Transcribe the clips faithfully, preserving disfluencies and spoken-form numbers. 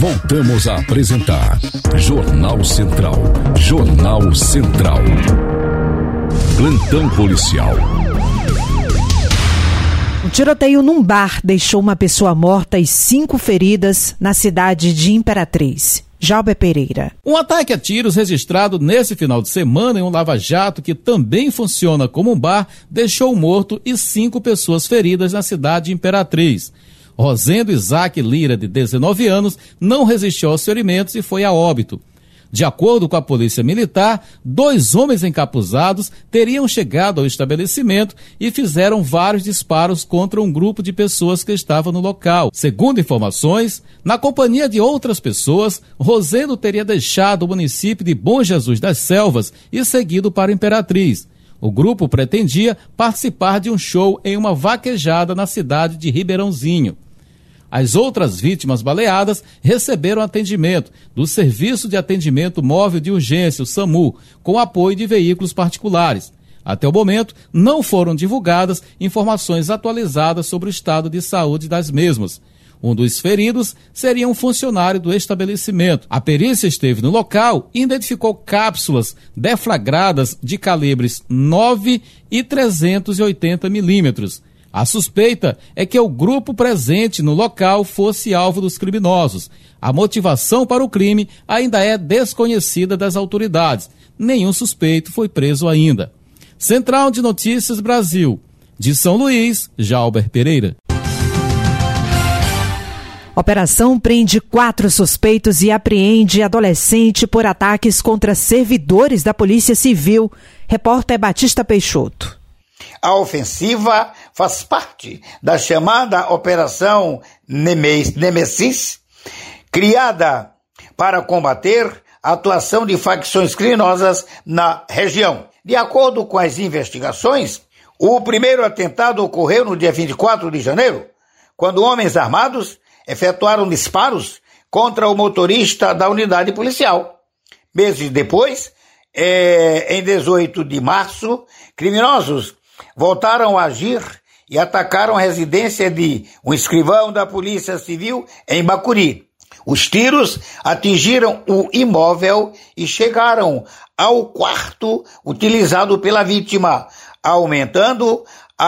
Voltamos a apresentar Jornal Central. Jornal Central. Plantão policial. Um tiroteio num bar deixou uma pessoa morta e cinco feridas na cidade de Imperatriz. Jalber Pereira. Um ataque a tiros registrado nesse final de semana em um lava-jato que também funciona como um bar deixou um morto e cinco pessoas feridas na cidade de Imperatriz. Rosendo Isaac Lira, de dezenove anos, não resistiu aos ferimentos e foi a óbito. De acordo com a Polícia Militar, dois homens encapuzados teriam chegado ao estabelecimento e fizeram vários disparos contra um grupo de pessoas que estavam no local. Segundo informações, na companhia de outras pessoas, Rosendo teria deixado o município de Bom Jesus das Selvas e seguido para Imperatriz. O grupo pretendia participar de um show em uma vaquejada na cidade de Ribeirãozinho. As outras vítimas baleadas receberam atendimento do Serviço de Atendimento Móvel de Urgência, o SAMU, com apoio de veículos particulares. Até o momento, não foram divulgadas informações atualizadas sobre o estado de saúde das mesmas. Um dos feridos seria um funcionário do estabelecimento. A perícia esteve no local e identificou cápsulas deflagradas de calibres nove e trezentos e oitenta milímetros. A suspeita é que o grupo presente no local fosse alvo dos criminosos. A motivação para o crime ainda é desconhecida das autoridades. Nenhum suspeito foi preso ainda. Central de Notícias Brasil. De São Luís, Jalber Pereira. Operação prende quatro suspeitos e apreende adolescente por ataques contra servidores da Polícia Civil. Repórter Batista Peixoto. A ofensiva faz parte da chamada Operação Nêmesis, criada para combater a atuação de facções criminosas na região. De acordo com as investigações, o primeiro atentado ocorreu no dia vinte e quatro de janeiro, quando homens armados efetuaram disparos contra o motorista da unidade policial. Meses depois, é, em dezoito de março, criminosos voltaram a agir e atacaram a residência de um escrivão da Polícia Civil em Bacuri. Os tiros atingiram o imóvel e chegaram ao quarto utilizado pela vítima, aumentando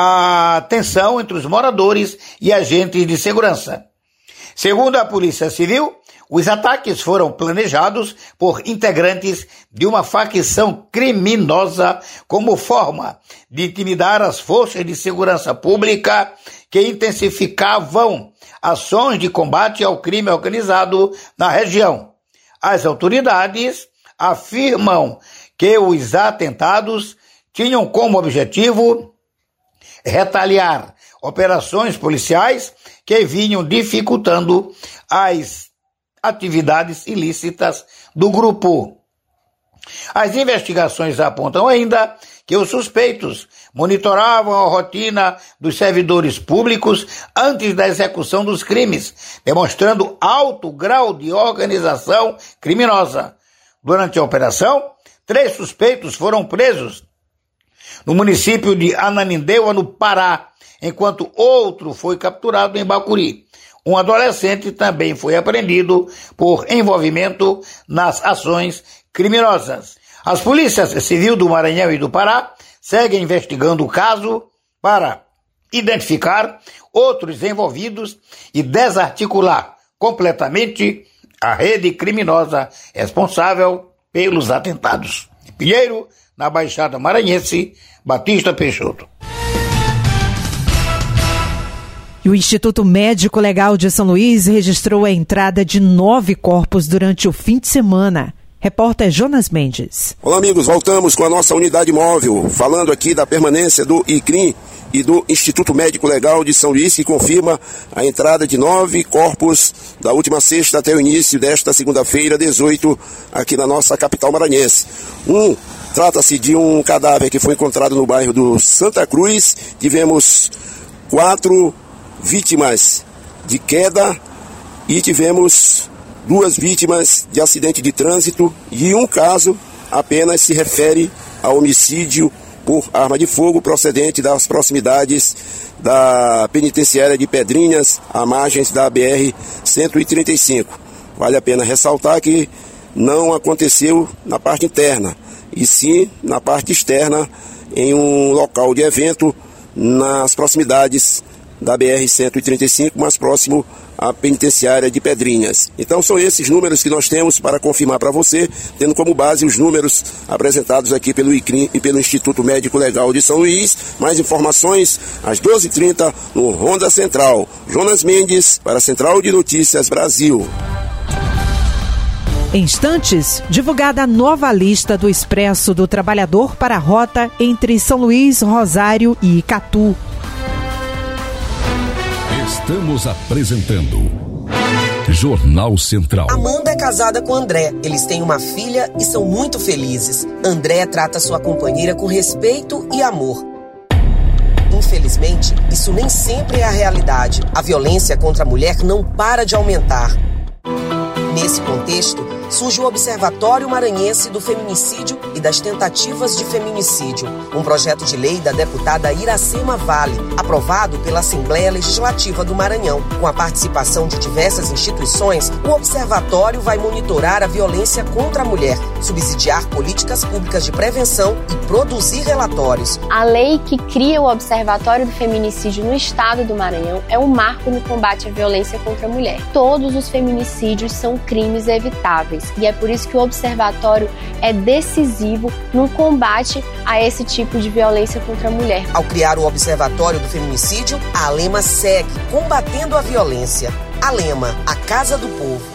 a tensão entre os moradores e agentes de segurança. Segundo a Polícia Civil, os ataques foram planejados por integrantes de uma facção criminosa como forma de intimidar as forças de segurança pública que intensificavam ações de combate ao crime organizado na região. As autoridades afirmam que os atentados tinham como objetivo retaliar operações policiais que vinham dificultando as atividades ilícitas do grupo. As investigações apontam ainda que os suspeitos monitoravam a rotina dos servidores públicos antes da execução dos crimes, demonstrando alto grau de organização criminosa. Durante a operação, três suspeitos foram presos no município de Ananindeua, no Pará, enquanto outro foi capturado em Bacuri. Um adolescente também foi apreendido por envolvimento nas ações criminosas. As polícias civil do Maranhão e do Pará seguem investigando o caso para identificar outros envolvidos e desarticular completamente a rede criminosa responsável pelos atentados. Pinheiro, na Baixada Maranhense, Batista Peixoto. E o Instituto Médico Legal de São Luís registrou a entrada de nove corpos durante o fim de semana. Repórter Jonas Mendes. Olá, amigos, voltamos com a nossa unidade móvel, falando aqui da permanência do I C R I M e do Instituto Médico Legal de São Luís, que confirma a entrada de nove corpos da última sexta até o início desta segunda-feira, dezoito, aqui na nossa capital maranhense. Um, trata-se de um cadáver que foi encontrado no bairro do Santa Cruz. Tivemos quatro vítimas de queda e tivemos duas vítimas de acidente de trânsito, e um caso apenas se refere a homicídio por arma de fogo procedente das proximidades da penitenciária de Pedrinhas, à margem da B R cento e trinta e cinco. Vale a pena ressaltar que não aconteceu na parte interna, e sim na parte externa, em um local de evento, nas proximidades da B R cento e trinta e cinco, mais próximo à penitenciária de Pedrinhas. Então são esses números que nós temos para confirmar para você, tendo como base os números apresentados aqui pelo I C R I e pelo Instituto Médico Legal de São Luís. Mais informações às doze e trinta no Ronda Central. Jonas Mendes para a Central de Notícias Brasil. Em instantes, divulgada a nova lista do Expresso do Trabalhador para a rota entre São Luís, Rosário e Icatu. Estamos apresentando Jornal Central. Amanda é casada com André. Eles têm uma filha e são muito felizes. André trata sua companheira com respeito e amor. Infelizmente, isso nem sempre é a realidade. A violência contra a mulher não para de aumentar. Nesse contexto, surge o Observatório Maranhense do Feminicídio e das Tentativas de Feminicídio, um projeto de lei da deputada Iracema Vale, aprovado pela Assembleia Legislativa do Maranhão. Com a participação de diversas instituições, o observatório vai monitorar a violência contra a mulher, subsidiar políticas públicas de prevenção e produzir relatórios. A lei que cria o Observatório do Feminicídio no estado do Maranhão é um marco no combate à violência contra a mulher. Todos os feminicídios são crimes evitáveis e é por isso que o observatório é decisivo no combate a esse tipo de violência contra a mulher. Ao criar o Observatório do Feminicídio, a Alema segue combatendo a violência. Alema, a Casa do Povo.